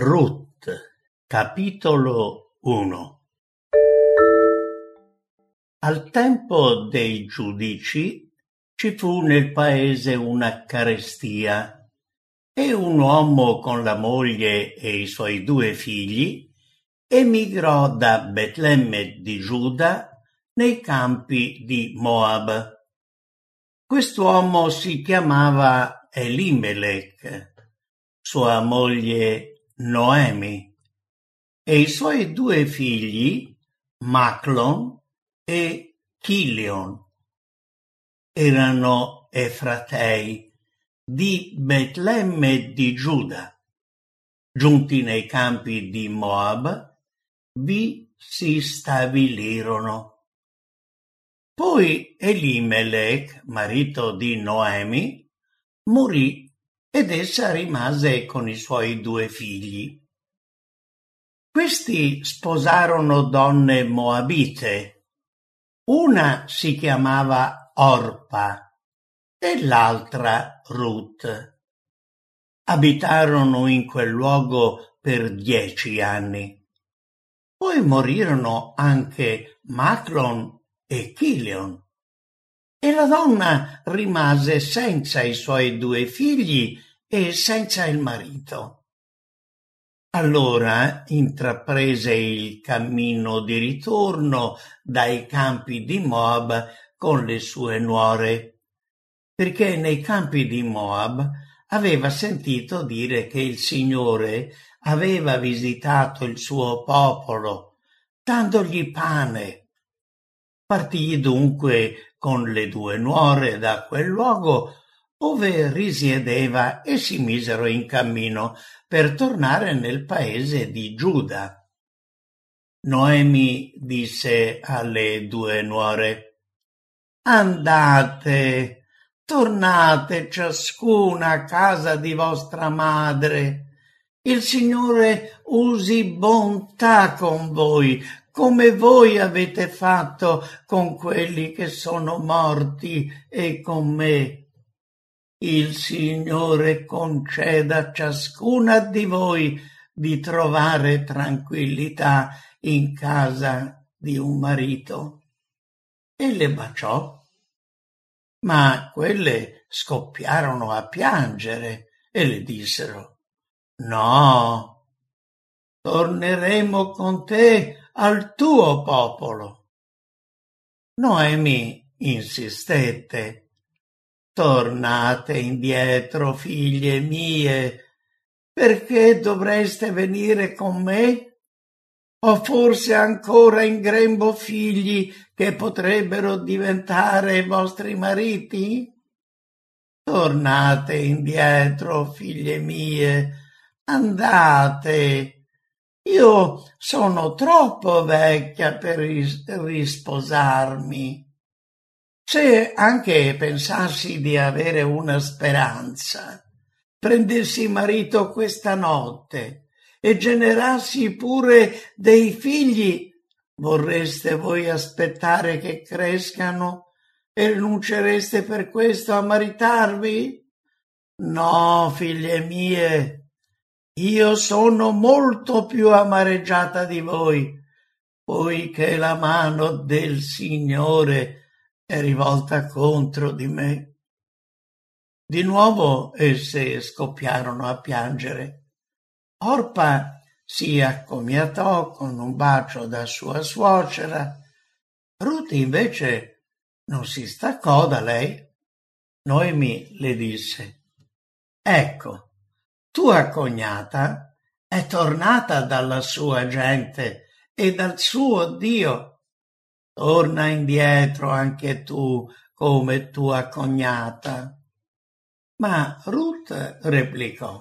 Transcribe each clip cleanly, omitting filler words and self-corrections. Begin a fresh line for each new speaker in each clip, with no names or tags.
Ruth, capitolo 1. Al tempo dei giudici ci fu nel paese una carestia e un uomo con la moglie e i suoi 2 figli emigrò da Betlemme di Giuda nei campi di Moab. Quest'uomo si chiamava Elimelech, sua moglie Noemi e i suoi 2 figli Maclon e Chilion. Erano efratei di Betlemme di Giuda. Giunti nei campi di Moab, vi si stabilirono. Poi Elimelech, marito di Noemi, morì ed essa rimase con i suoi 2 figli. Questi sposarono donne moabite. Una si chiamava Orpa e l'altra Ruth. Abitarono in quel luogo per 10 anni. Poi morirono anche Maclon e Chilion. E la donna rimase senza i suoi 2 figli e senza il marito. Allora intraprese il cammino di ritorno dai campi di Moab con le sue nuore, perché nei campi di Moab aveva sentito dire che il Signore aveva visitato il suo popolo, dandogli pane. Partì dunque con le 2 nuore da quel luogo ove risiedeva e si misero in cammino per tornare nel paese di Giuda. Noemi disse alle 2 nuore: «Andate, tornate ciascuna a casa di vostra madre. Il Signore usi bontà con voi, come voi avete fatto con quelli che sono morti e con me. Il Signore conceda a ciascuna di voi di trovare tranquillità in casa di un marito». E le baciò. Ma quelle scoppiarono a piangere e le dissero: «No, torneremo con te al tuo popolo». Noemi insistette: «Tornate indietro, figlie mie, perché dovreste venire con me? Ho forse ancora in grembo figli che potrebbero diventare vostri mariti? Tornate indietro, figlie mie, andate. Io sono troppo vecchia per risposarmi. Se anche pensassi di avere una speranza, prendessi marito questa notte e generassi pure dei figli, vorreste voi aspettare che crescano e rinuncereste per questo a maritarvi? No, figlie mie, io sono molto più amareggiata di voi, poiché la mano del Signore è rivolta contro di me». Di nuovo esse scoppiarono a piangere. Orpa si accomiatò con un bacio da sua suocera. Ruth invece non si staccò da lei. Noemi le disse: «Ecco, tua cognata è tornata dalla sua gente e dal suo Dio. Torna indietro anche tu come tua cognata». Ma Ruth replicò: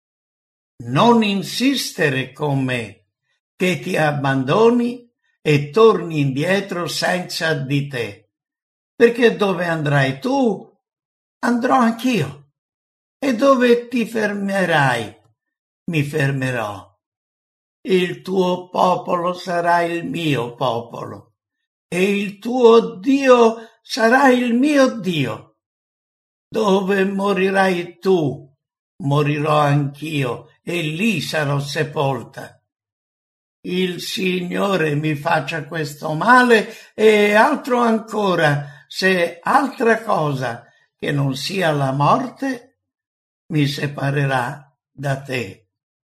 «Non insistere con me, che ti abbandoni e torni indietro senza di te, perché dove andrai tu, andrò anch'io, e dove ti fermerai, mi fermerò. Il tuo popolo sarà il mio popolo, e il tuo Dio sarà il mio Dio. Dove morirai tu, morirò anch'io e lì sarò sepolta. Il Signore mi faccia questo male e altro ancora, se altra cosa che non sia la morte mi separerà da te.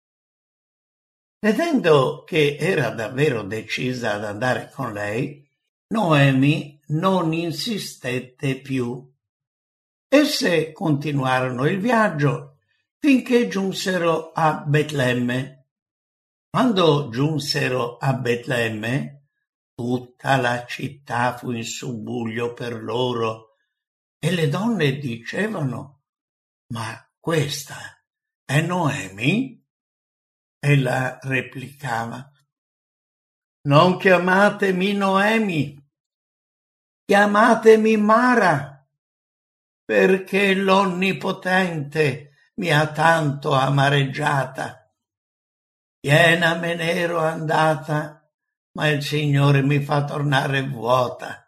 Vedendo che era davvero decisa ad andare con lei, Noemi non insistette più. Esse continuarono il viaggio finché giunsero a Betlemme. Quando giunsero a Betlemme, tutta la città fu in subbuglio per loro e le donne dicevano: «Ma questa è Noemi?» Ella replicava: «Non chiamatemi Noemi, chiamatemi Mara, perché l'Onnipotente mi ha tanto amareggiata. Piena me n'ero andata, ma il Signore mi fa tornare vuota.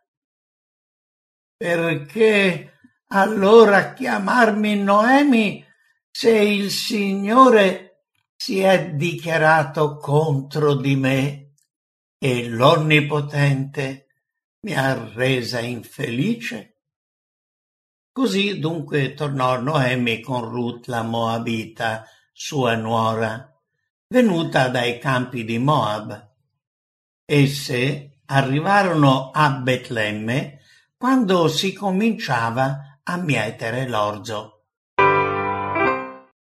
Perché allora chiamarmi Noemi se il Signore si è dichiarato contro di me e l'Onnipotente mi ha resa infelice?» Così dunque tornò Noemi con Ruth la Moabita, sua nuora, venuta dai campi di Moab. Esse arrivarono a Betlemme quando si cominciava a mietere l'orzo.